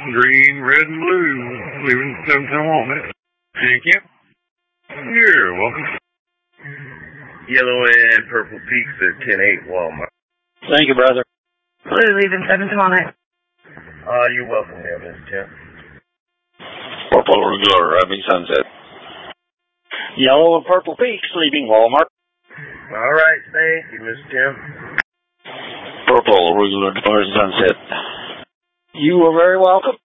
green, red, and blue, leaving 710 Walmart. Thank you. You're welcome. Yellow and purple peaks at 10-8 Walmart. Thank you, brother. Blue, leaving 710 Walmart. You're welcome there, Mr. Tim. Purple regular, arriving Sunset. Yellow and purple peaks, leaving Walmart. All right, thank you, Mr. Tim. Purple regular, departing Sunset. You are very welcome.